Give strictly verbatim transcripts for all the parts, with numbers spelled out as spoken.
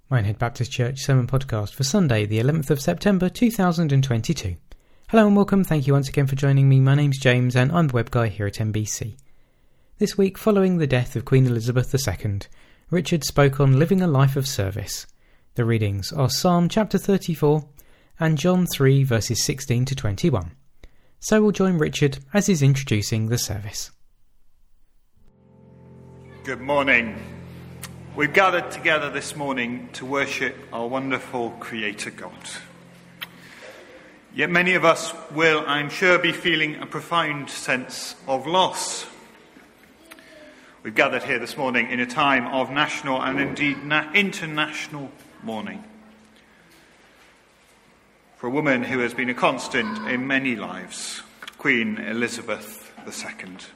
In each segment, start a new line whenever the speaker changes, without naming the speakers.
Minehead Baptist Church Sermon Podcast for Sunday, the eleventh of September two thousand twenty-two. Hello and welcome, thank you once again for joining me. My name's James and I'm the web guy here at M B C. This week, following the death of Queen Elizabeth the Second, Richard spoke on living a life of service. The readings are Psalm chapter thirty-four and John three verses sixteen to twenty-one. So we'll join Richard as he's introducing the service.
Good morning. We've gathered together this morning to worship our wonderful Creator God. Yet many of us will, I'm sure, be feeling a profound sense of loss. We've gathered here this morning in a time of national and indeed na- international mourning for a woman who has been a constant in many lives, Queen Elizabeth the Second.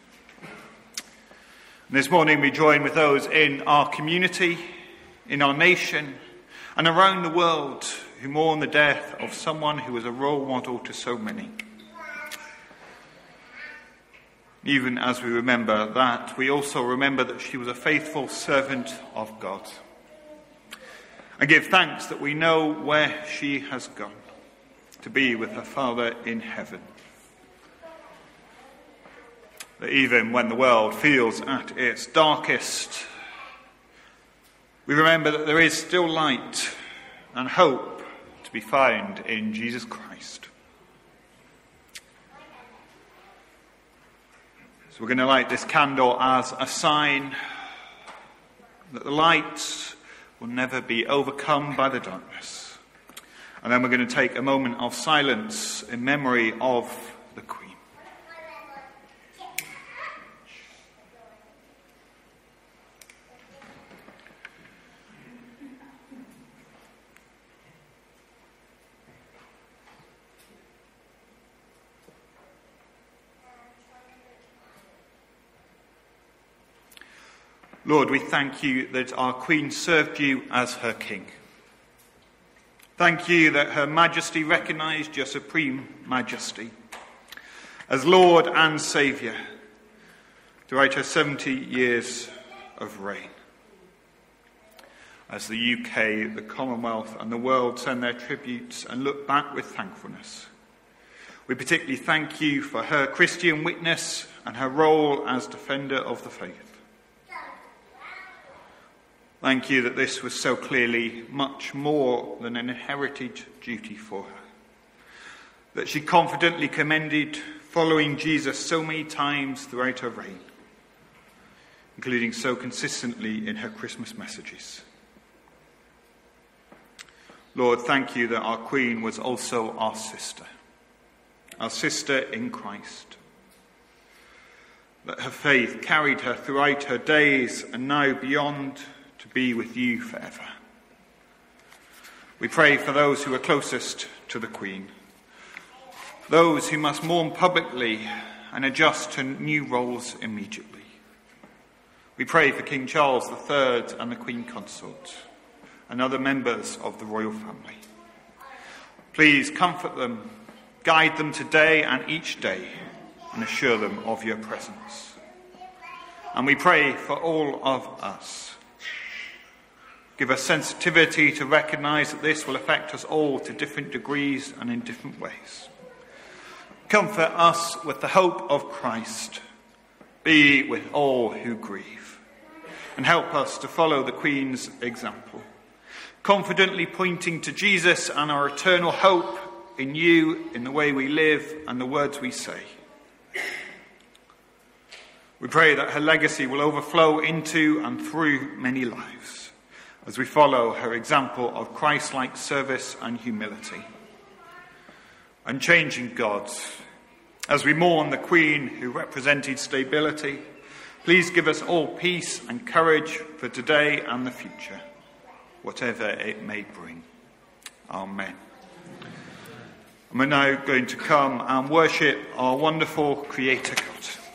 This morning we join with those in our community, in our nation, and around the world who mourn the death of someone who was a role model to so many. Even as we remember that, we also remember that she was a faithful servant of God. And give thanks that we know where she has gone, to be with her Father in heaven. That even when the world feels at its darkest, we remember that there is still light and hope to be found in Jesus Christ. So we're going to light this candle as a sign that the light will never be overcome by the darkness. And then we're going to take a moment of silence in memory of the Queen. Lord, we thank you that our Queen served you as her King. Thank you that her Majesty recognised your supreme majesty as Lord and Saviour throughout her seventy years of reign. As the U K, the Commonwealth and the world send their tributes and look back with thankfulness, we particularly thank you for her Christian witness and her role as defender of the faith. Thank you that this was so clearly much more than an inherited duty for her. That she confidently commended following Jesus so many times throughout her reign, including so consistently in her Christmas messages. Lord, thank you that our Queen was also our sister, our sister in Christ. That her faith carried her throughout her days and now beyond, to be with you forever. We pray for those who are closest to the Queen, those who must mourn publicly and adjust to new roles immediately. We pray for King Charles the Third and the Queen Consort and other members of the royal family. Please comfort them, guide them today and each day, and assure them of your presence. And we pray for all of us. Give us sensitivity to recognise that this will affect us all to different degrees and in different ways. Comfort us with the hope of Christ. Be with all who grieve. And help us to follow the Queen's example, confidently pointing to Jesus and our eternal hope in you, in the way we live and the words we say. We pray that her legacy will overflow into and through many lives, as we follow her example of Christ-like service and humility. Unchanging God, as we mourn the Queen who represented stability, please give us all peace and courage for today and the future, whatever it may bring. Amen. And we're now going to come and worship our wonderful Creator God.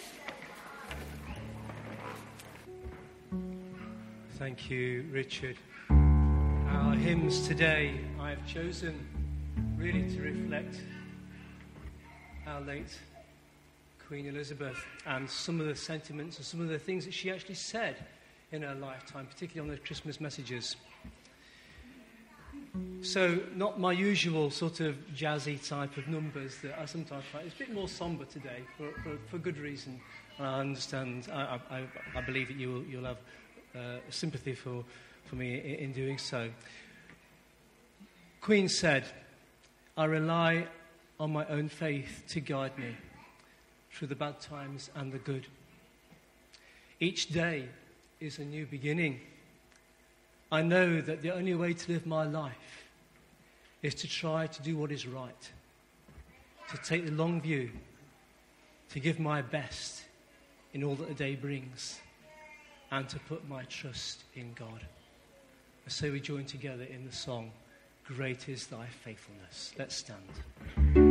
Thank you, Richard. Our hymns today I have chosen really to reflect our late Queen Elizabeth and some of the sentiments and some of the things that she actually said in her lifetime, particularly on the Christmas messages. So not my usual sort of jazzy type of numbers that I sometimes find. It's a bit more sombre today for, for, for good reason. And I understand, I, I, I believe that you will, you'll have uh, sympathy for, for me in, in doing so. Queen said, I rely on my own faith to guide me through the bad times and the good. Each day is a new beginning. I know that the only way to live my life is to try to do what is right, to take the long view, to give my best in all that the day brings, and to put my trust in God. And so we join together in the song, Great is Thy Faithfulness. Let's stand.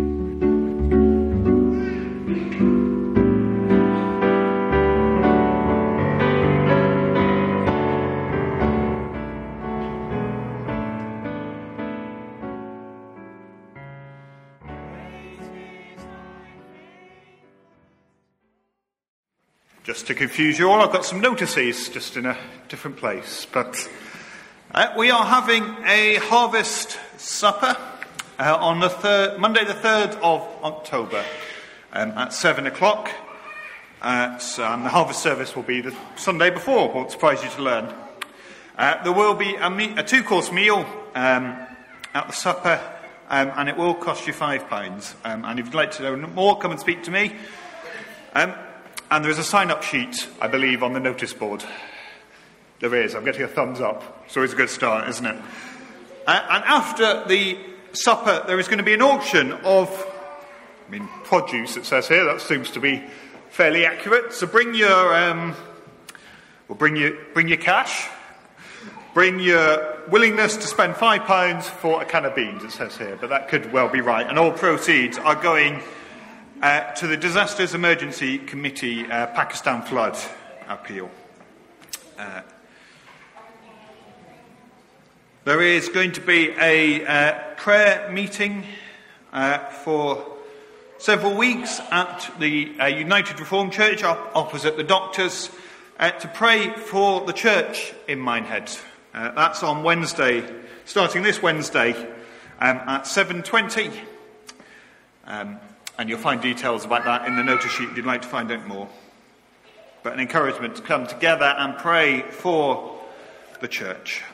Just to confuse you all, I've got some notices just in a different place. But uh, we are having a harvest supper uh, on the third, Monday the third of October um, at seven o'clock. Uh, so, um, the harvest service will be the Sunday before, won't surprise you to learn. Uh, there will be a, me- a two-course meal um, at the supper, um, and it will cost you five pounds. Um, and if you'd like to know more, come and speak to me. Um, And there is a sign-up sheet, I believe, on the notice board. There is. I'm getting a thumbs up. It's always a good start, isn't it? Uh, and after the supper, there is going to be an auction of, I mean, produce, it says here. That seems to be fairly accurate. So bring your, um, well, bring your, bring your cash. Bring your willingness to spend five pounds for a can of beans, it says here. But that could well be right. And all proceeds are going Uh, to the Disasters Emergency Committee uh, Pakistan Flood Appeal. Uh, there is going to be a uh, prayer meeting uh, for several weeks at the uh, United Reformed Church op- opposite the Doctors uh, to pray for the church in Minehead. Uh, that's on Wednesday, starting this Wednesday um, at seven twenty. Um, And you'll find details about that in the notice sheet if you'd like to find out more. But an encouragement to come together and pray for the church.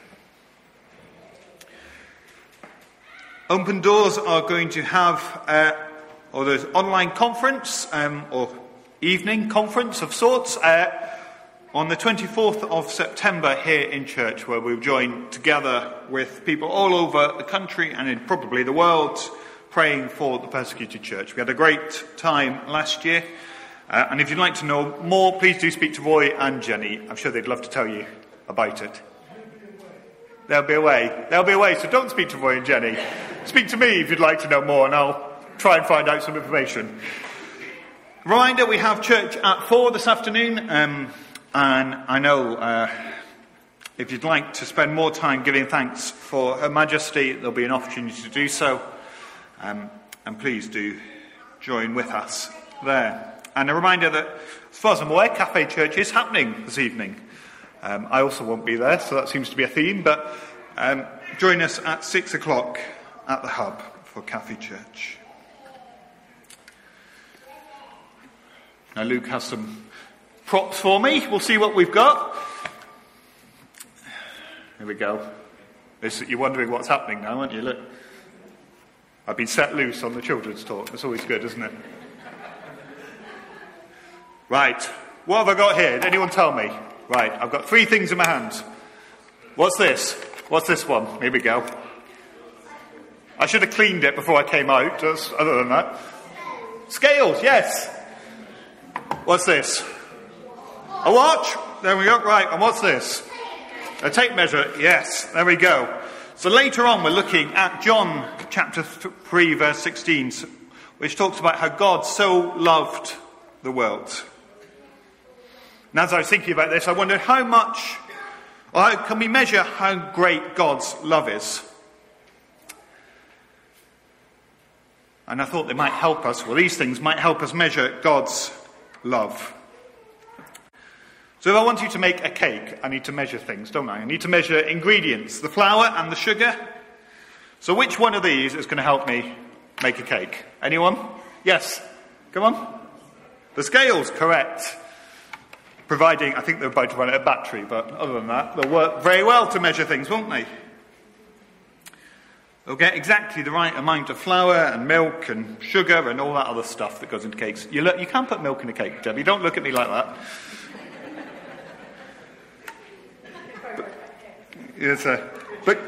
Open Doors are going to have, uh, or there's online conference, um, or evening conference of sorts, uh, on the twenty-fourth of September here in church, where we'll join together with people all over the country and in probably the world, praying for the persecuted church. We had a great time last year, uh, and if you'd like to know more, please do speak to Roy and Jenny. I'm sure they'd love to tell you about it. There'll be a way. There'll be a way, so don't speak to Roy and Jenny. Speak to me if you'd like to know more, and I'll try and find out some information. Reminder, we have church at four this afternoon, um, and I know uh, if you'd like to spend more time giving thanks for Her Majesty, there'll be an opportunity to do so. Um, and please do join with us there. And a reminder that, as far as I'm aware, Cafe Church is happening this evening. Um, I also won't be there, so that seems to be a theme. But um, join us at six o'clock at the Hub for Cafe Church. Now Luke has some props for me. We'll see what we've got. Here we go. You're wondering what's happening now, aren't you? Look. I've been set loose on the children's talk. That's always good, isn't it? Right. What have I got here? Did anyone tell me? Right. I've got three things in my hands. What's this? What's this one? Here we go. I should have cleaned it before I came out. Just other than that. Scales, yes. What's this? A watch? There we go. Right. And what's this? A tape measure. Yes. There we go. So later on we're looking at John chapter three verse sixteen, which talks about how God so loved the world. And as I was thinking about this, I wondered how much, or how can we measure how great God's love is? And I thought they might help us, well these things might help us measure God's love. So if I want you to make a cake, I need to measure things, don't I? I need to measure ingredients, the flour and the sugar. So which one of these is going to help me make a cake? Anyone? Yes. Come on. The scales, correct. Providing, I think they're about to run out of battery, but other than that, they'll work very well to measure things, won't they? They'll get exactly the right amount of flour and milk and sugar and all that other stuff that goes into cakes. You, look, you can't put milk in a cake, Debbie. Don't look at me like that. But, yes, uh, but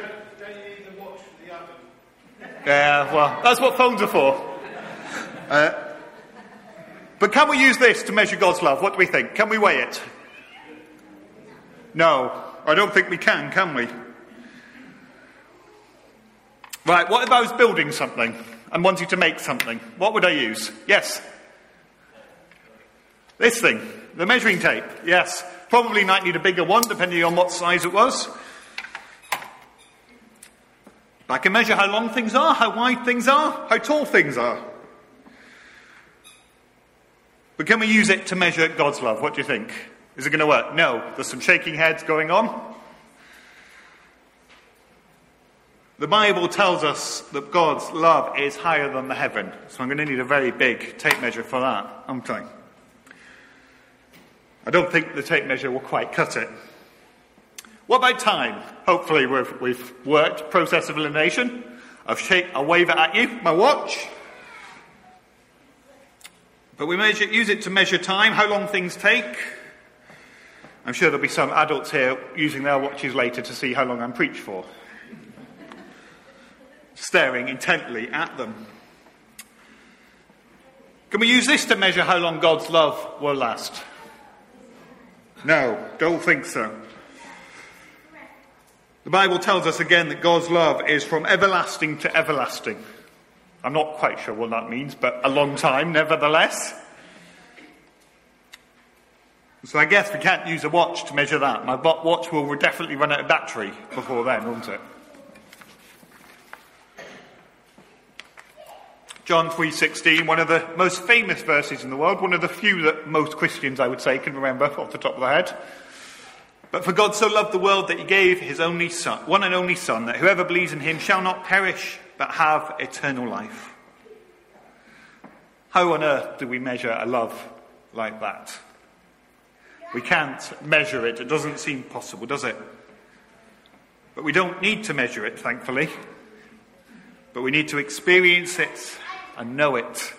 yeah, well, that's what phones are for. Uh, but can we use this to measure God's love? What do we think? Can we weigh it? No, I don't think we can, can we? Right, what if I was building something and wanted to make something? What would I use? Yes? This thing, the measuring tape. Yes, probably might need a bigger one depending on what size it was. I can measure how long things are, how wide things are, how tall things are. But can we use it to measure God's love? What do you think? Is it going to work? No. There's some shaking heads going on. The Bible tells us that God's love is higher than the heaven. So I'm going to need a very big tape measure for that. I'm trying. I don't think the tape measure will quite cut it. What about time? Hopefully we've, we've worked process of elimination. I've shake, I'll wave it at you, my watch. But we measure, use it to measure time, how long things take. I'm sure there'll be some adults here using their watches later to see how long I'm preached for. Staring intently at them. Can we use this to measure how long God's love will last? No, don't think so. The Bible tells us again that God's love is from everlasting to everlasting. I'm not quite sure what that means, but a long time nevertheless. So I guess we can't use a watch to measure that. My watch will definitely run out of battery before then, won't it? John three sixteen, one of the most famous verses in the world, one of the few that most Christians, I would say, can remember off the top of their head. But for God so loved the world that he gave his only son, one and only son, that whoever believes in him shall not perish, but have eternal life. How on earth do we measure a love like that? We can't measure it. It doesn't seem possible, does it? But we don't need to measure it, thankfully. But we need to experience it and know it.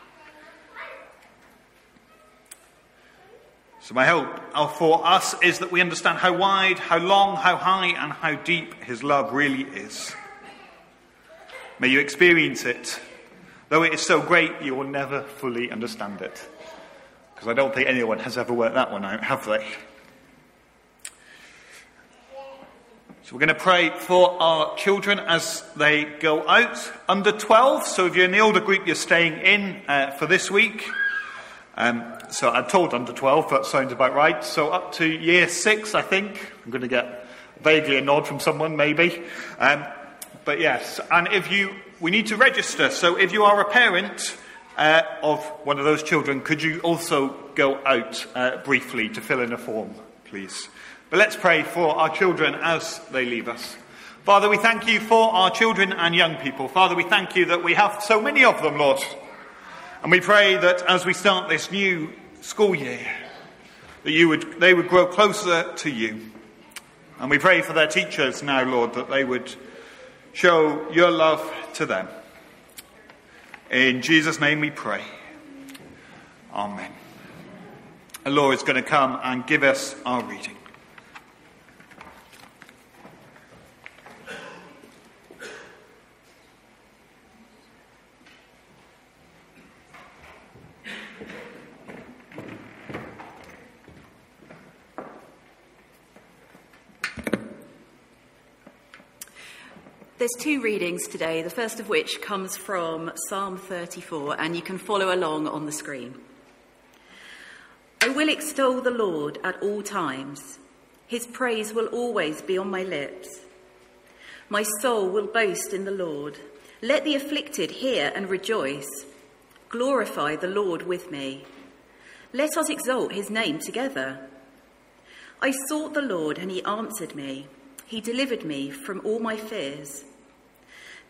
So my hope for us is that we understand how wide, how long, how high, and how deep his love really is. May you experience it. Though it is so great, you will never fully understand it. Because I don't think anyone has ever worked that one out, have they? So we're going to pray for our children as they go out. Under twelve, so if you're in the older group, you're staying in uh, for this week. Um, so I'm told under twelve, that sounds about right. So up to year six, I think. I'm going to get vaguely a nod from someone, maybe. Um, but yes, and if you, we need to register. So if you are a parent uh, of one of those children, could you also go out uh, briefly to fill in a form, please? But let's pray for our children as they leave us. Father, we thank you for our children and young people. Father, we thank you that we have so many of them, Lord. And we pray that as we start this new school year, that you would, they would grow closer to you. And we pray for their teachers now, Lord, that they would show your love to them. In Jesus' name we pray. Amen. The Lord is going to come and give us our reading.
There's two readings today, the first of which comes from Psalm thirty-four, and you can follow along on the screen. I will extol the Lord at all times. His praise will always be on my lips. My soul will boast in the Lord. Let the afflicted hear and rejoice. Glorify the Lord with me. Let us exalt his name together. I sought the Lord and he answered me. He delivered me from all my fears.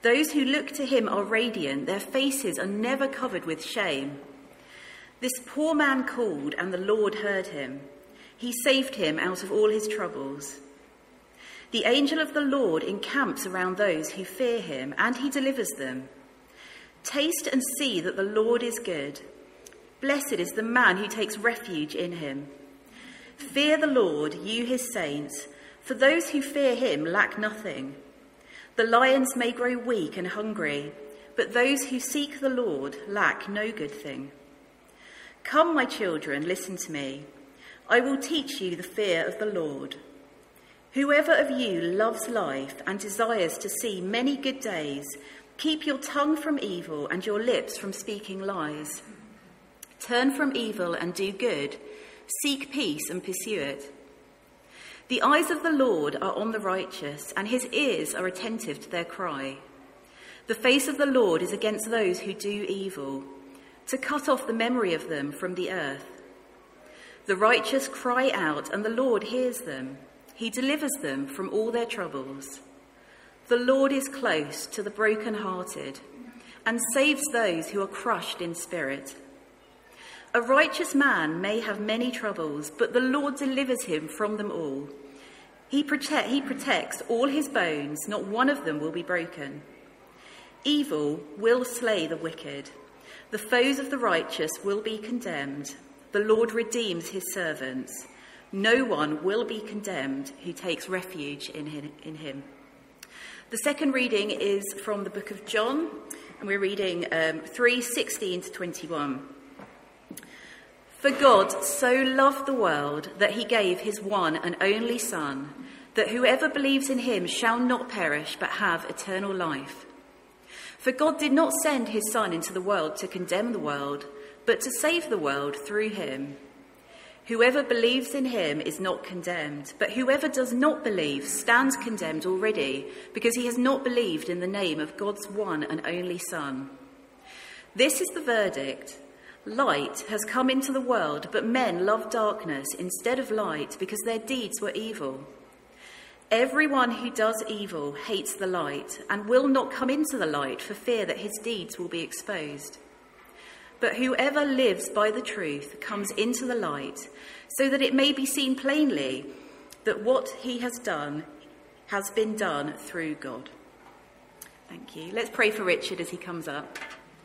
Those who look to him are radiant, their faces are never covered with shame. This poor man called, and the Lord heard him. He saved him out of all his troubles. The angel of the Lord encamps around those who fear him, and he delivers them. Taste and see that the Lord is good. Blessed is the man who takes refuge in him. Fear the Lord, you his saints, for those who fear him lack nothing. The lions may grow weak and hungry, but those who seek the Lord lack no good thing. Come, my children, listen to me. I will teach you the fear of the Lord. Whoever of you loves life and desires to see many good days, keep your tongue from evil and your lips from speaking lies. Turn from evil and do good. Seek peace and pursue it. The eyes of the Lord are on the righteous, and his ears are attentive to their cry. The face of the Lord is against those who do evil, to cut off the memory of them from the earth. The righteous cry out, and the Lord hears them. He delivers them from all their troubles. The Lord is close to the brokenhearted and saves those who are crushed in spirit. A righteous man may have many troubles, but the Lord delivers him from them all. He, protect, he protects all his bones, not one of them will be broken. Evil will slay the wicked. The foes of the righteous will be condemned. The Lord redeems his servants. No one will be condemned who takes refuge in him. The second reading is from the book of John, and we're reading um, three sixteen to twenty-one. For God so loved the world that he gave his one and only Son, that whoever believes in him shall not perish but have eternal life. For God did not send his Son into the world to condemn the world, but to save the world through him. Whoever believes in him is not condemned, but whoever does not believe stands condemned already, because he has not believed in the name of God's one and only Son. This is the verdict. Light has come into the world, but men love darkness instead of light because their deeds were evil. Everyone who does evil hates the light and will not come into the light for fear that his deeds will be exposed. But whoever lives by the truth comes into the light, so that it may be seen plainly that what he has done has been done through God. Thank you. Let's pray for Richard as he comes up.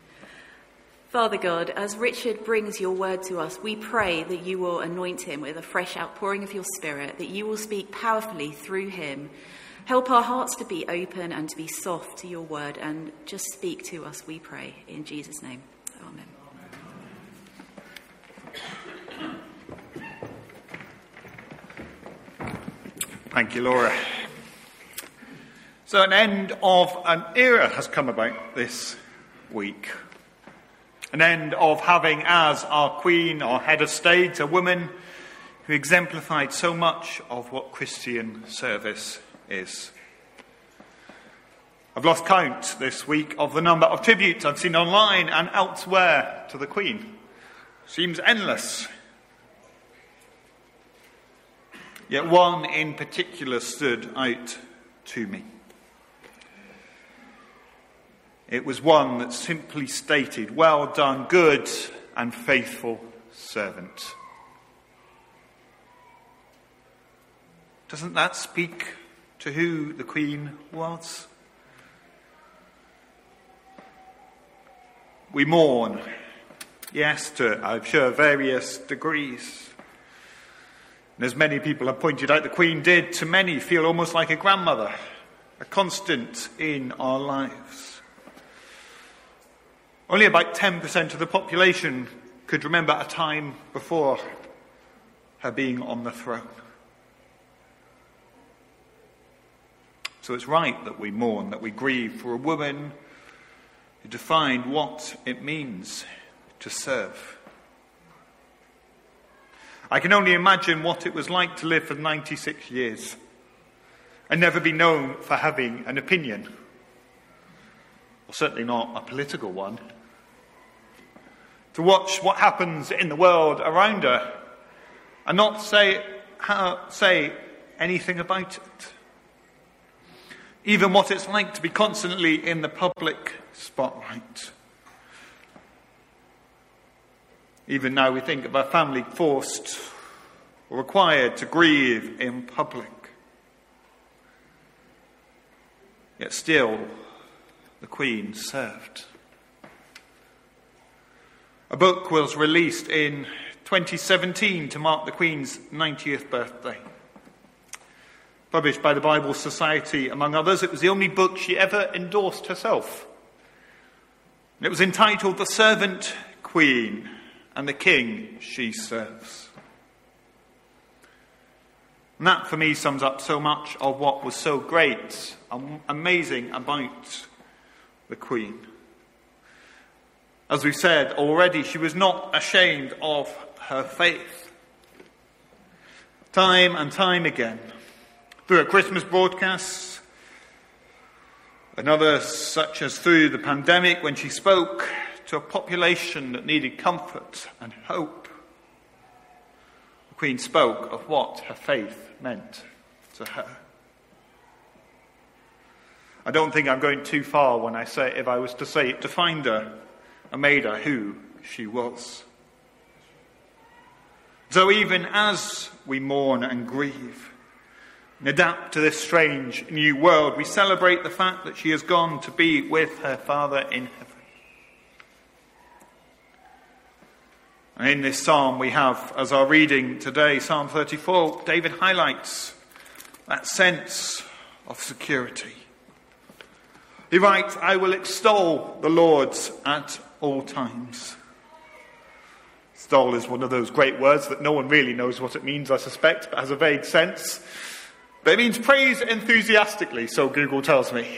Father God, as Richard brings your word to us, we pray that you will anoint him with a fresh outpouring of your Spirit, that you will speak powerfully through him. Help our hearts to be open and to be soft to your word, and just speak to us, we pray, in Jesus' name. Amen.
Thank you, Laura. So an end of an era has come about this week. An end of having as our queen, our head of state, a woman who exemplified so much of what Christian service is. I've lost count this week of the number of tributes I've seen online and elsewhere to the Queen. Seems endless. Yet one in particular stood out to me. It was one that simply stated, "Well done, good and faithful servant." Doesn't that speak to who the Queen was? We mourn, yes, to, I'm sure, various degrees. And as many people have pointed out, the Queen did, to many, feel almost like a grandmother, a constant in our lives. Only about ten percent of the population could remember a time before her being on the throne. So it's right that we mourn, that we grieve for a woman who defined what it means to serve. I can only imagine what it was like to live for ninety-six years and never be known for having an opinion, or certainly not a political one. To watch what happens in the world around her and not say, how, say anything about it. even what it's like to be constantly in the public spotlight. Even now we think of a family forced or required to grieve in public. Yet still, the Queen served. A book was released in twenty seventeen to mark the Queen's ninetieth birthday. Published by the Bible Society, among others, it was the only book she ever endorsed herself. It was entitled The Servant Queen and the King She Serves. And that, for me, sums up so much of what was so great and amazing about the Queen. As we've said already, she was not ashamed of her faith. Time and time again, through her Christmas broadcasts, and others such as through the pandemic when she spoke to a population that needed comfort and hope, the Queen spoke of what her faith meant to her. I don't think I'm going too far when I say, if I was to say it defined her and made her who she was. So even as we mourn and grieve and adapt to this strange new world, we celebrate the fact that she has gone to be with her Father in heaven. And in this psalm we have, as our reading today, Psalm thirty-four, David highlights that sense of security. He writes, I will extol the Lord at all times. Extol is one of those great words that no one really knows what it means, I suspect, but has a vague sense. But it means praise enthusiastically, so Google tells me.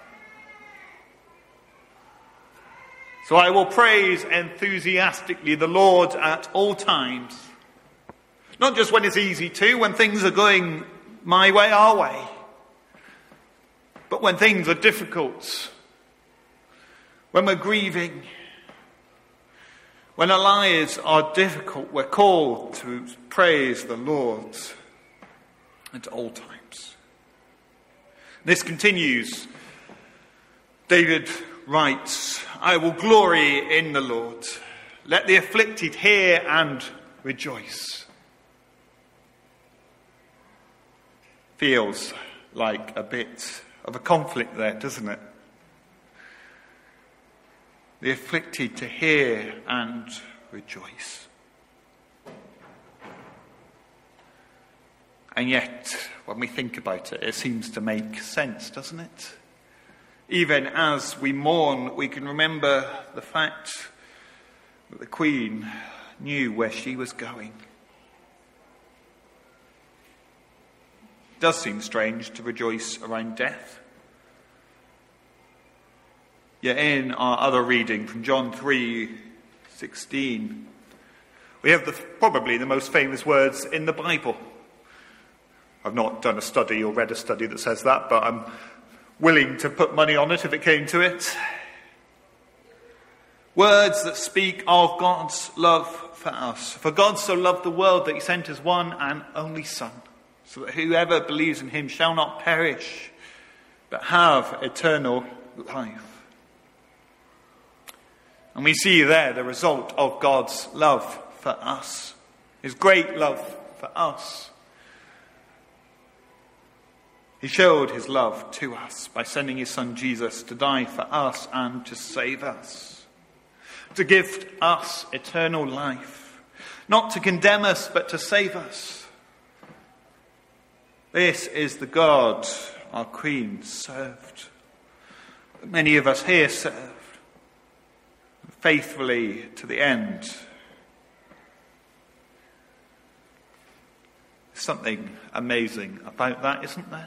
So I will praise enthusiastically the Lord at all times. Not just when it's easy to, when things are going my way, our way. But when things are difficult, when we're grieving, when our lives are difficult, we're called to praise the Lord at all times. This continues. David writes, I will glory in the Lord. Let the afflicted hear and rejoice. Feels like a bit of a conflict there, doesn't it? The afflicted to hear and rejoice. And yet, when we think about it, it seems to make sense, doesn't it? Even as we mourn, we can remember the fact that the Queen knew where she was going. It does seem strange to rejoice around death. Yet in our other reading from John three sixteen, we have the, probably the most famous words in the Bible. I've not done a study or read a study that says that, but I'm willing to put money on it if it came to it. Words that speak of God's love for us. For God so loved the world that he sent his one and only Son, so that whoever believes in him shall not perish, but have eternal life. And we see there the result of God's love for us, his great love for us. He showed his love to us by sending his Son Jesus to die for us and to save us, to gift us eternal life, not to condemn us but to save us. This is the God our Queen served, that many of us here served, faithfully to the end. There's something amazing about that, isn't there?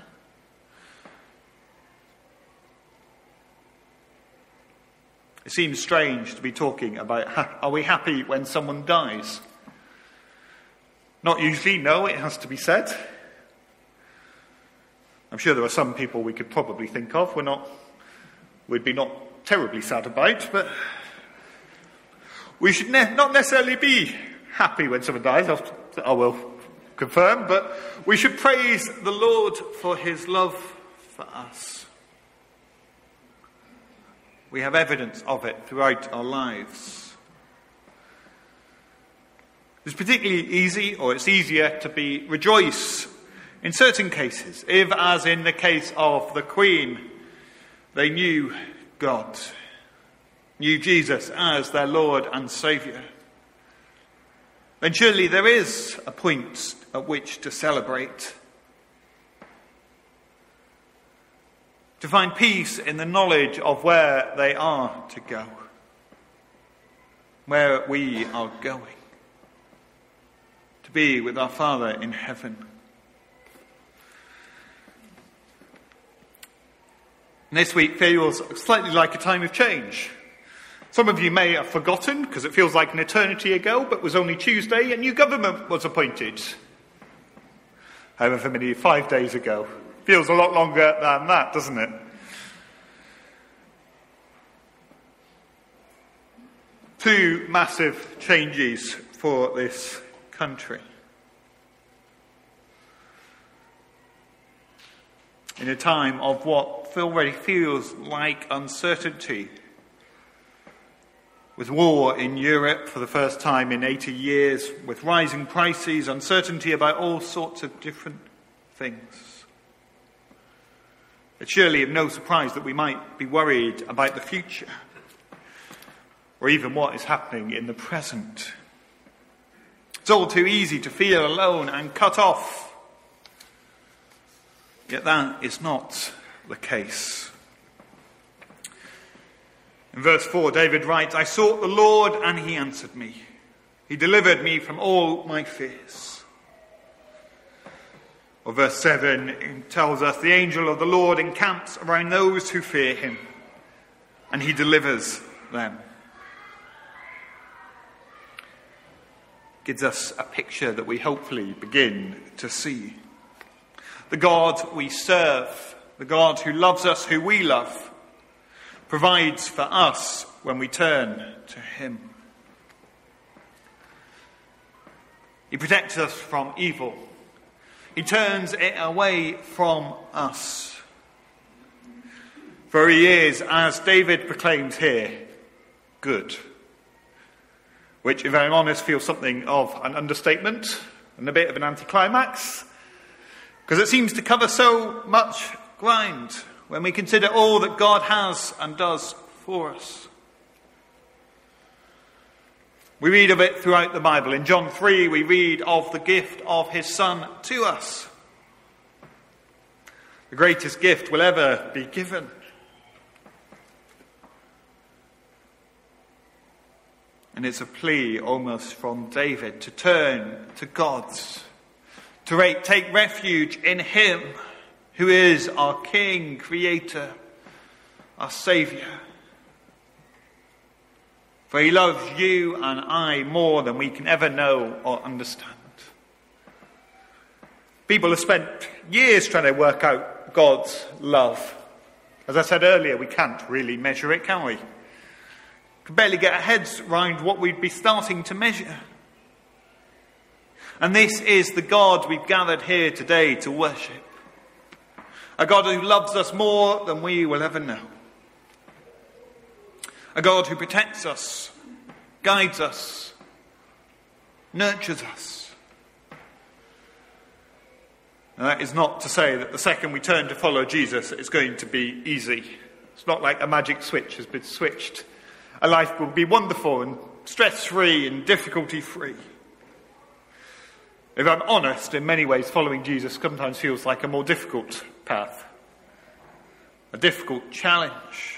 It seems strange to be talking about, are we happy when someone dies? Not usually, no, it has to be said. I'm sure there are some people we could probably think of we're not, we'd be not terribly sad about, but we should ne- not necessarily be happy when someone dies, I will confirm, but we should praise the Lord for his love for us. We have evidence of it throughout our lives. It's particularly easy, or it's easier to be rejoice in certain cases, if, as in the case of the Queen, they knew God, knew Jesus as their Lord and Saviour. Then surely there is a point at which to celebrate. To find peace in the knowledge of where they are to go, where we are going, to be with our Father in heaven. And this week feels slightly like a time of change. Some of you may have forgotten, because it feels like an eternity ago, but it was only Tuesday, a new government was appointed. However many, five days ago. Feels a lot longer than that, doesn't it? Two massive changes for this country. In a time of what already feels like uncertainty, with war in Europe for the first time in eighty years, with rising prices, uncertainty about all sorts of different things. It's surely of no surprise that we might be worried about the future, or even what is happening in the present. It's all too easy to feel alone and cut off. Yet that is not the case. In verse four, David writes, "I sought the Lord and he answered me. He delivered me from all my fears." Or verse seven it tells us, "The angel of the Lord encamps around those who fear him, and he delivers them." Gives us a picture that we hopefully begin to see. The God we serve, the God who loves us, who we love, provides for us when we turn to him. He protects us from evil. He turns it away from us. For he is, as David proclaims here, good. Which, if I'm honest, feels something of an understatement and a bit of an anticlimax, because it seems to cover so much ground when we consider all that God has and does for us. We read of it throughout the Bible. In John three, we read of the gift of his Son to us. The greatest gift will ever be given. And it's a plea almost from David to turn to God, to take refuge in him who is our King, Creator, our Saviour. For he loves you and I more than we can ever know or understand. People have spent years trying to work out God's love. As I said earlier, we can't really measure it, can we? We can barely get our heads around what we'd be starting to measure. And this is the God we've gathered here today to worship. A God who loves us more than we will ever know. A God who protects us, guides us, nurtures us. And that is not to say that the second we turn to follow Jesus, it's going to be easy. It's not like a magic switch has been switched. A life will be wonderful and stress-free and difficulty-free. If I'm honest, in many ways, following Jesus sometimes feels like a more difficult path. A difficult challenge.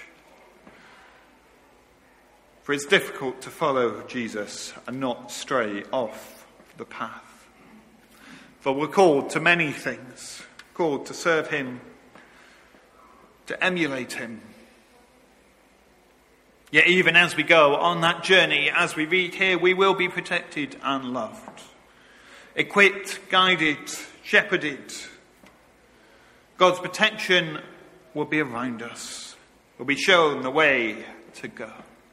For it's difficult to follow Jesus and not stray off the path. For we're called to many things. Called to serve him, to emulate him. Yet even as we go on that journey, as we read here, we will be protected and loved. Equipped, guided, shepherded. God's protection will be around us. We'll be shown the way to go.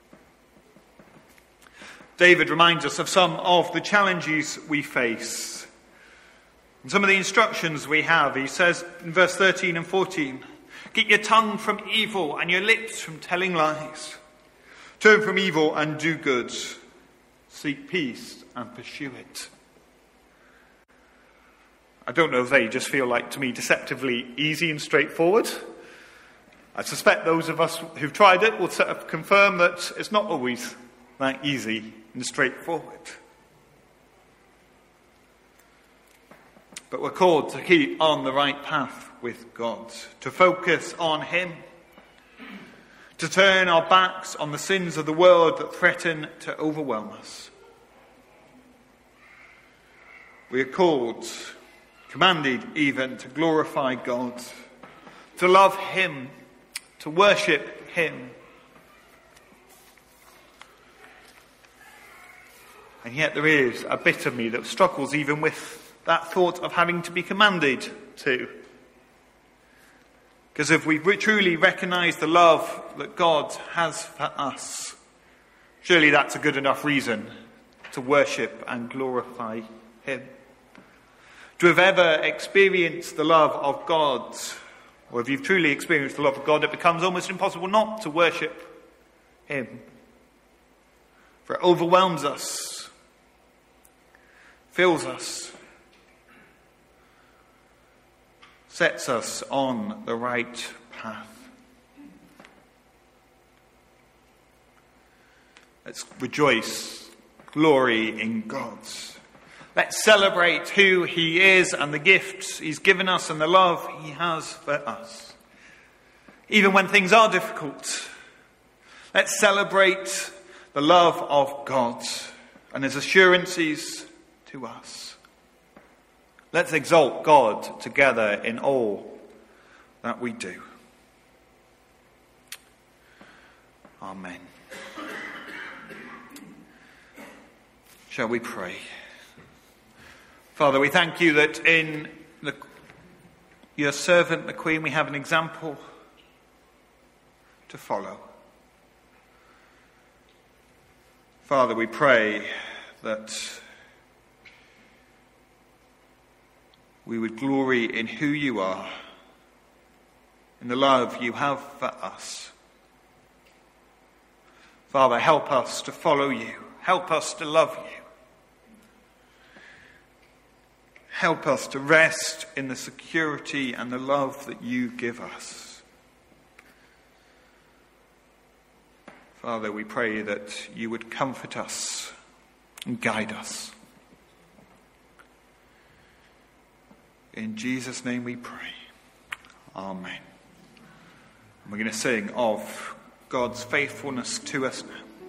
David reminds us of some of the challenges we face. And some of the instructions we have. He says in verse thirteen and fourteen, Keep your tongue from evil and your lips from telling lies. Turn from evil and do good. Seek peace and pursue it. I don't know if they just feel like, to me, deceptively easy and straightforward. I suspect those of us who've tried it will sort of confirm that it's not always that easy and straightforward. But we're called to keep on the right path with God, to focus on him, to turn our backs on the sins of the world that threaten to overwhelm us. We are called, commanded even, to glorify God, to love him, to worship him. And yet there is a bit of me that struggles even with that thought of having to be commanded to. Because if we truly recognise the love that God has for us, surely that's a good enough reason to worship and glorify him. To have ever experienced the love of God, or if you've truly experienced the love of God, it becomes almost impossible not to worship him. For it overwhelms us, fills us, sets us on the right path. Let's rejoice, glory in God. Let's celebrate who he is and the gifts he's given us and the love he has for us. Even when things are difficult, let's celebrate the love of God and his assurances to us. Let's exalt God together in all that we do. Amen. Shall we pray? Father, we thank you that in the, your servant, the Queen, we have an example to follow. Father, we pray that we would glory in who you are, in the love you have for us. Father, help us to follow you. Help us to love you. Help us to rest in the security and the love that you give us. Father, we pray that you would comfort us and guide us. In Jesus' name we pray. Amen. And we're going to sing of God's faithfulness to us now.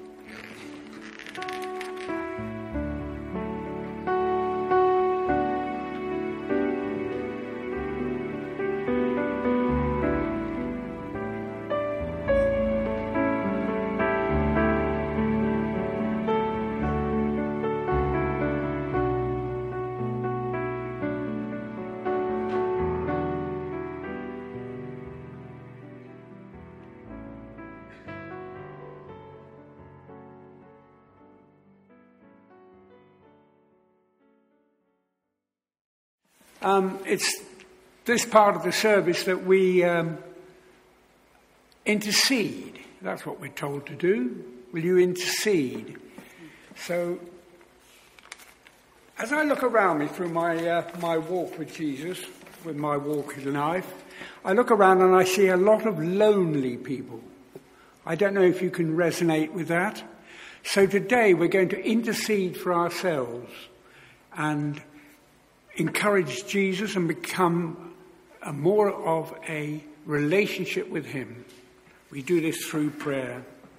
Um, it's this part of the service that we um, intercede. That's what we're told to do. Will you intercede? So, as I look around me through my uh, my walk with Jesus, with my walk in life, I look around and I see a lot of lonely people. I don't know if you can resonate with that. So today we're going to intercede for ourselves and encourage Jesus and become a more of a relationship with him. We do this through prayer.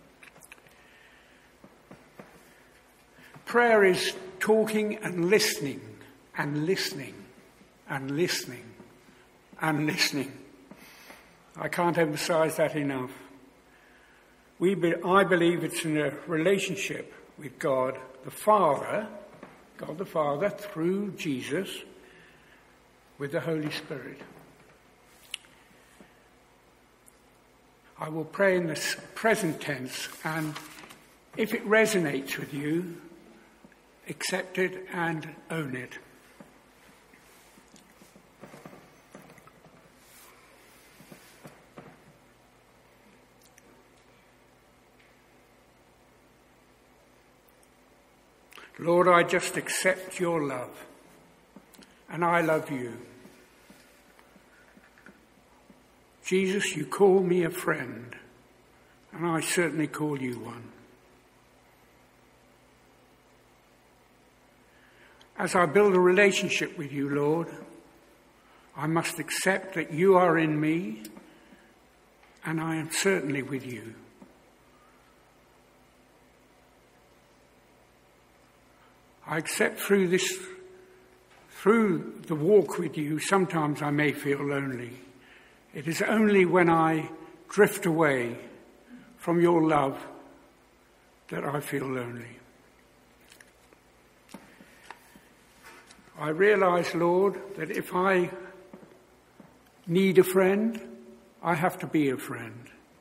Prayer is talking and listening and listening and listening and listening. I can't emphasize that enough. We be, I believe it's in a relationship with God the Father, God the Father, through Jesus, with the Holy Spirit. I will pray in the present tense, and if it resonates with you, accept it and own it. Lord, I just accept your love, and I love you. Jesus, you call me a friend, and I certainly call you one. As I build a relationship with you, Lord, I must accept that you are in me, and I am certainly with you. I accept through this, through the walk with you, sometimes I may feel lonely. It is only when I drift away from your love that I feel lonely. I realize, Lord, that if I need a friend, I have to be a friend.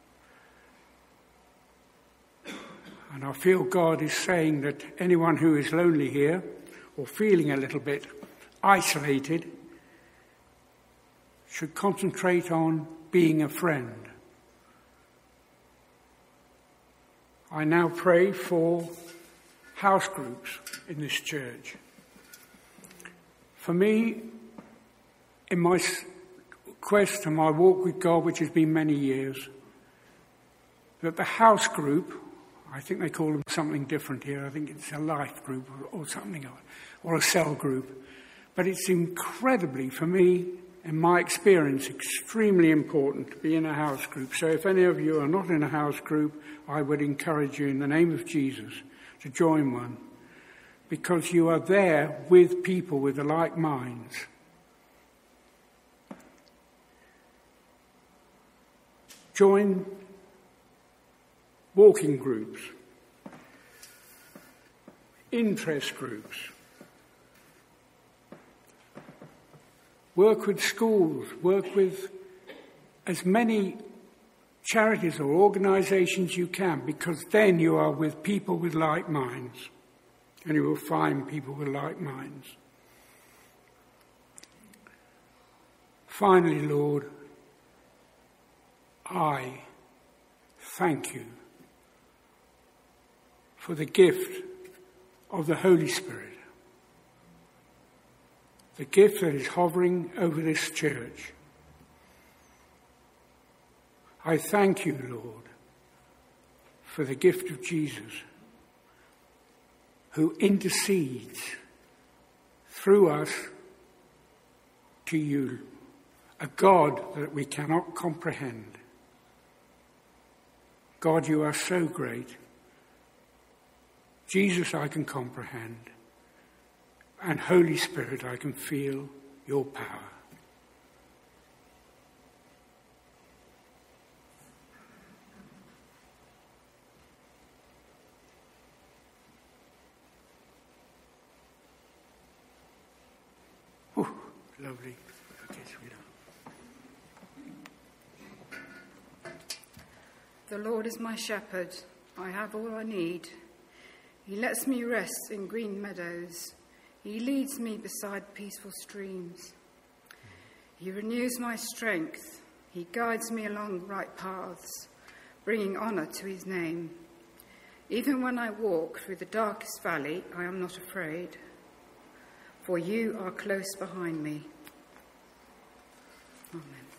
And I feel God is saying that anyone who is lonely here, or feeling a little bit isolated, should concentrate on being a friend. I now pray for house groups in this church. For me, in my quest and my walk with God, which has been many years, that the house group, I think they call them something different here. I think it's a life group or, or something, or a cell group. But it's incredibly, for me, in my experience, extremely important to be in a house group. So if any of you are not in a house group, I would encourage you in the name of Jesus to join one, because you are there with people with the like minds. Join walking groups, interest groups, work with schools, work with as many charities or organisations you can, because then you are with people with like minds, and you will find people with like minds. Finally, Lord, I thank you for the gift of the Holy Spirit, the gift that is hovering over this church. I thank you, Lord, for the gift of Jesus, who intercedes through us to you, a God that we cannot comprehend. God, you are so great. Jesus, I can comprehend. And Holy Spirit, I can feel your power. Oh, lovely. Okay, sweetheart.
The Lord is my shepherd. I have all I need. He lets me rest in green meadows. He leads me beside peaceful streams. He renews my strength. He guides me along right paths, bringing honour to his name. Even when I walk through the darkest valley, I am not afraid, for you are close behind me. Amen.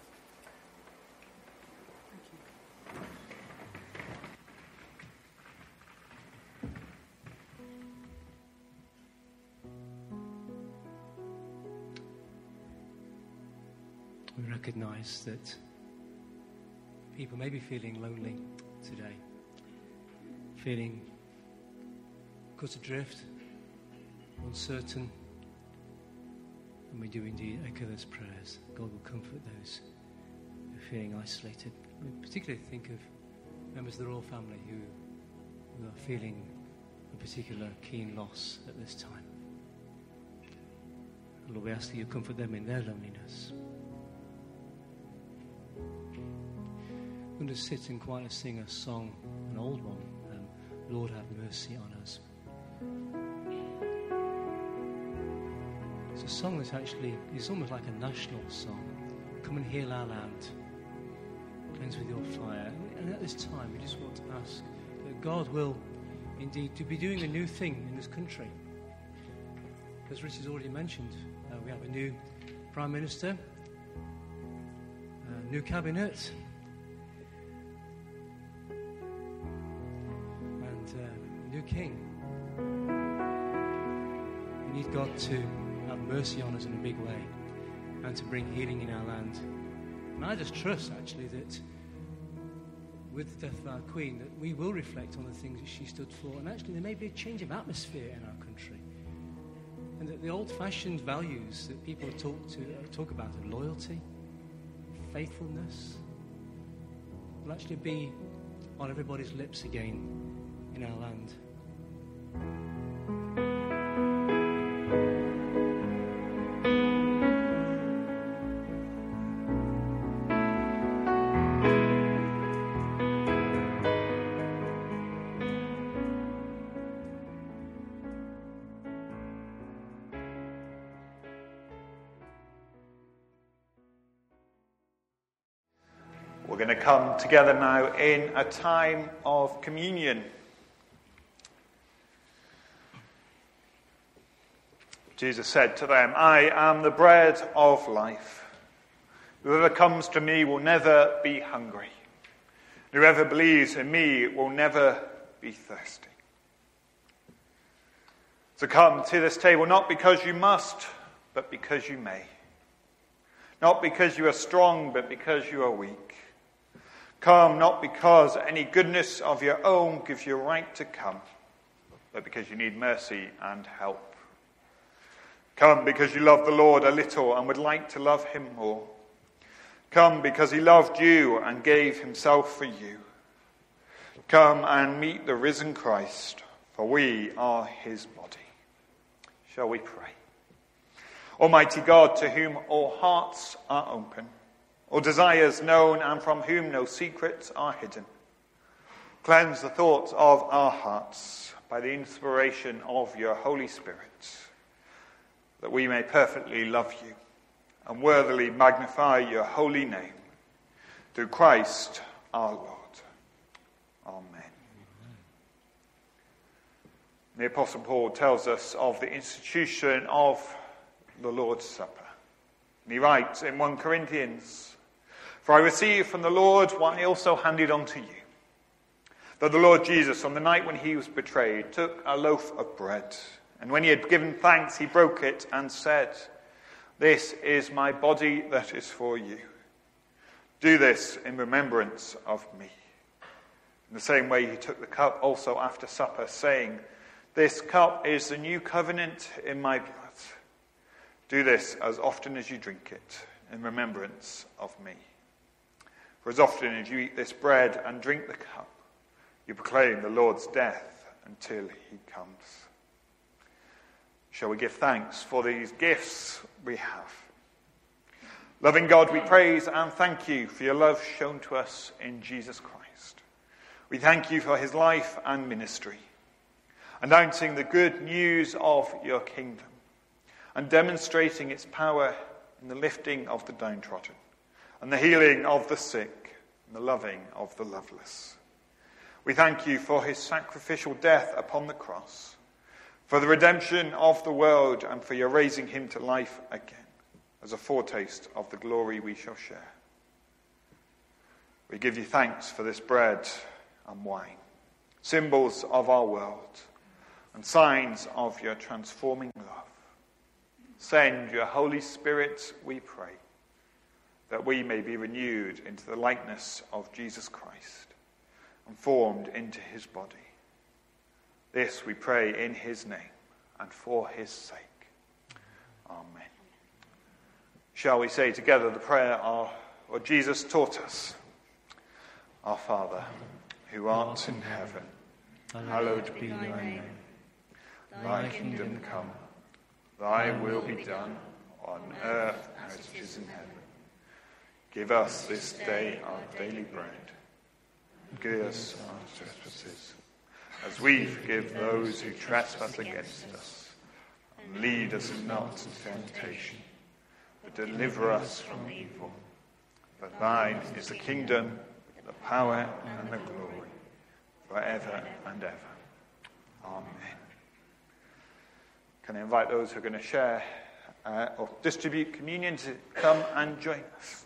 We recognise that people may be feeling lonely today, feeling cut adrift, uncertain, and we do indeed echo those prayers. God will comfort those who are feeling isolated. We particularly think of members of the royal family who, who are feeling a particular keen loss at this time. Lord, we ask that you comfort them in their loneliness. I'm going to sit and quietly sing a song, an old one, um, Lord have mercy on us. It's a song that's actually, it's almost like a national song. Come and heal our land, cleanse with your fire. And at this time we just want to ask that God will indeed to be doing a new thing in this country. as Richard's already mentioned, uh, we have a new Prime Minister, a new cabinet, and uh, a new king. We need God to have mercy on us in a big way and to bring healing in our land. And I just trust, actually, that with the death of our Queen, that we will reflect on the things that she stood for, and actually there may be a change of atmosphere in our country, and that the old-fashioned values that people talk to talk about of loyalty, faithfulness, will actually be on everybody's lips again in our land.
We're going to come together now in a time of communion. Jesus said to them, "I am the bread of life. Whoever comes to me will never be hungry. Whoever believes in me will never be thirsty." So come to this table not because you must, but because you may. Not because you are strong, but because you are weak. Come not because any goodness of your own gives you a right to come, but because you need mercy and help. Come because you love the Lord a little and would like to love him more. Come because he loved you and gave himself for you. Come and meet the risen Christ, for we are his body. Shall we pray? Almighty God, to whom all hearts are open, all desires known, and from whom no secrets are hidden, cleanse the thoughts of our hearts by the inspiration of your Holy Spirit, that we may perfectly love you and worthily magnify your holy name, through Christ our Lord. Amen. The Apostle Paul tells us of the institution of the Lord's Supper. And he writes in First Corinthians, "For I received from the Lord what I also handed on to you, that the Lord Jesus, on the night when he was betrayed, took a loaf of bread, and when he had given thanks, he broke it and said, 'This is my body that is for you. Do this in remembrance of me.' In the same way he took the cup also after supper, saying, 'This cup is the new covenant in my blood. Do this as often as you drink it in remembrance of me. For as often as you eat this bread and drink the cup, you proclaim the Lord's death until he comes.'" Shall we give thanks for these gifts we have? Loving God, we praise and thank you for your love shown to us in Jesus Christ. We thank you for his life and ministry, announcing the good news of your kingdom and demonstrating its power in the lifting of the downtrodden and the healing of the sick and the loving of the loveless. We thank you for his sacrificial death upon the cross, for the redemption of the world, and for your raising him to life again as a foretaste of the glory we shall share. We give you thanks for this bread and wine, symbols of our world and signs of your transforming love. Send your Holy Spirit, we pray, that we may be renewed into the likeness of Jesus Christ and formed into his body. This we pray in his name and for his sake. Amen. Shall we say together the prayer of what Jesus taught us? Our Father, who art in heaven, hallowed be thy name. Thy kingdom come. Thy will be done on earth as it is in heaven. Give us this day our daily bread. Forgive us our trespasses, as we forgive those who trespass against us. And lead us not into temptation, but deliver us from evil. For thine is the kingdom, the power, and the glory, forever and ever. Amen. Can I invite those who are going to share uh, or distribute communion to come and join us?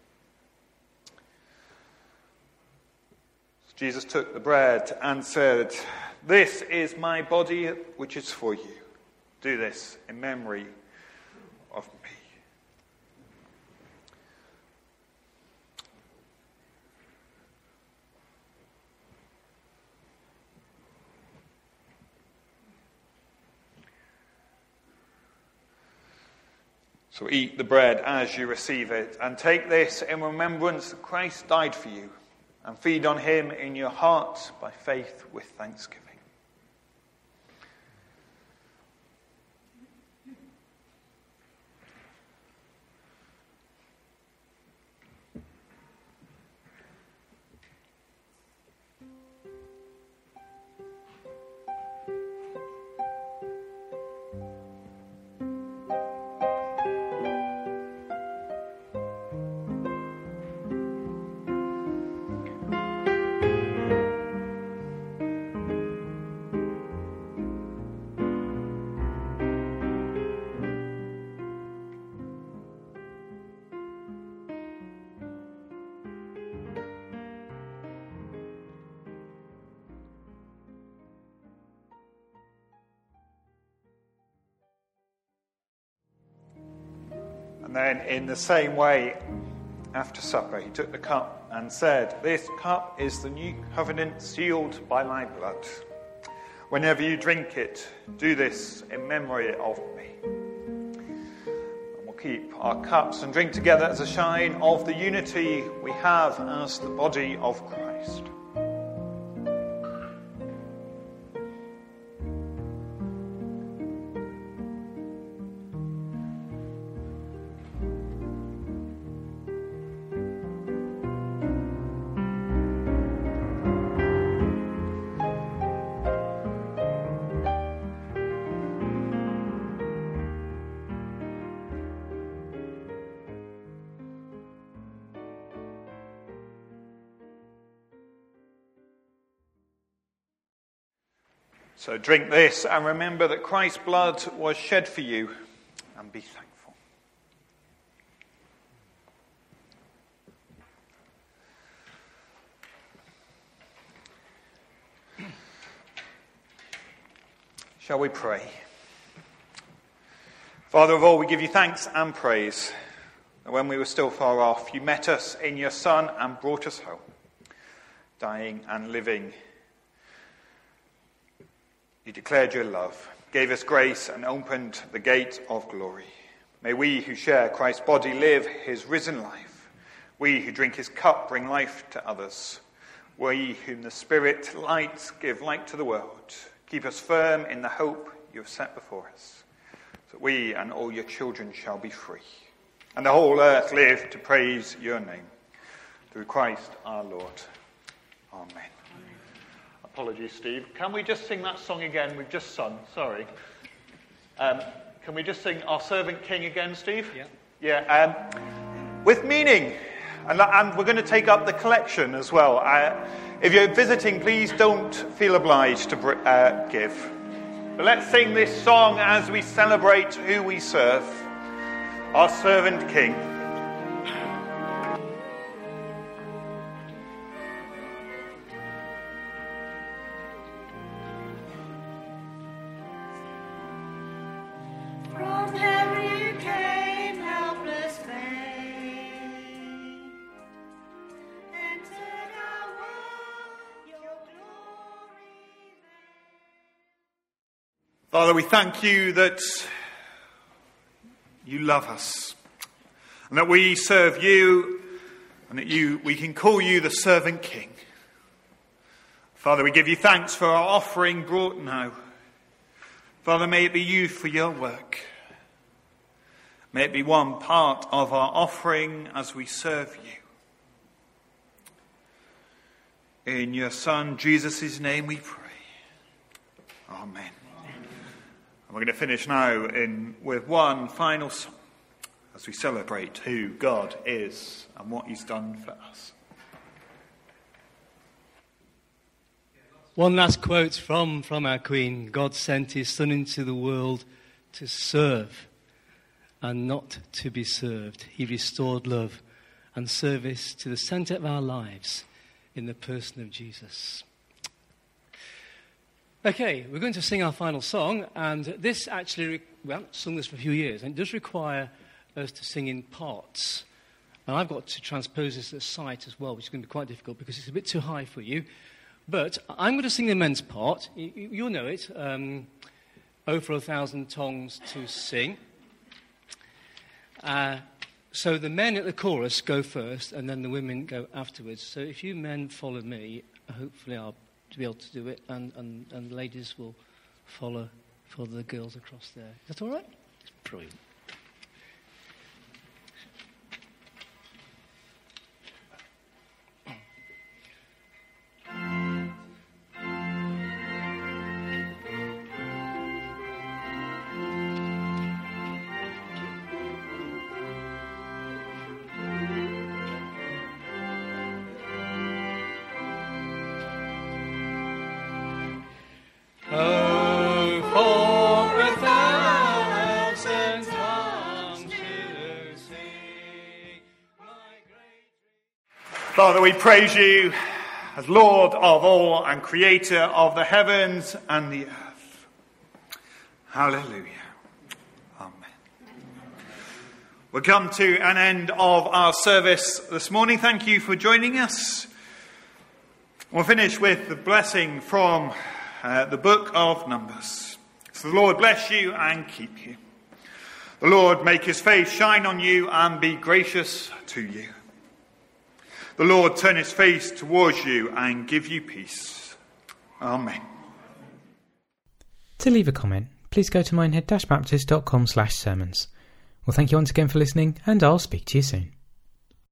Jesus took the bread and said, "This is my body which is for you. Do this in memory of me." So eat the bread as you receive it, and take this in remembrance that Christ died for you, and feed on him in your heart by faith with thanksgiving. And then in the same way, after supper, he took the cup and said, "This cup is the new covenant sealed by my blood. Whenever you drink it, do this in memory of me." And we'll keep our cups and drink together as a sign of the unity we have as the body of Christ. So drink this and remember that Christ's blood was shed for you, and be thankful. Shall we pray? Father of all, we give you thanks and praise that when we were still far off, you met us in your Son and brought us home, dying and living. You declared your love, gave us grace, and opened the gate of glory. May we who share Christ's body live his risen life. We who drink his cup bring life to others. We whom the Spirit lights give light to the world. Keep us firm in the hope you have set before us, that we and all your children shall be free, and the whole earth live to praise your name. Through Christ our Lord. Amen. Apologies, Steve. Can we just sing that song again we've just sung? Sorry. Um, can we just sing Our Servant King again, Steve?
Yeah.
Yeah. Um, with meaning. And, and we're going to take up the collection as well. Uh, if you're visiting, please don't feel obliged to uh, give. But let's sing this song as we celebrate who we serve. Our Servant King. Father, we thank you that you love us and that we serve you and that you we can call you the Servant King. Father, we give you thanks for our offering brought now. Father, may it be used for your work. May it be one part of our offering as we serve you. In your Son, Jesus' name we pray. Amen. And we're going to finish now in with one final song as we celebrate who God is and what he's done for us.
One last quote from, from our Queen. God sent his Son into the world to serve and not to be served. He restored love and service to the centre of our lives in the person of Jesus. Okay, we're going to sing our final song, and this actually, re- we haven't sung this for a few years, and it does require us to sing in parts. And I've got to transpose this at sight as well, which is going to be quite difficult because it's a bit too high for you. But I'm going to sing the men's part. You, you'll know it. Um, oh, for a thousand tongues to sing. Uh, so the men at the chorus go first, and then the women go afterwards. So if you men follow me, hopefully I'll be able to do it, and, and, and ladies will follow for the girls across there. Is that all right? Brilliant.
Father, we praise you as Lord of all and creator of the heavens and the earth. Hallelujah. Amen. We'll come to an end of our service this morning. Thank you for joining us. We'll finish with the blessing from uh, the book of Numbers. So the Lord bless you and keep you. The Lord make his face shine on you and be gracious to you. The Lord turn his face towards you and give you peace. Amen.
To leave a comment, please go to minehead dash baptist dot com slash sermons. Well, thank you once again for listening, and I'll speak to you soon.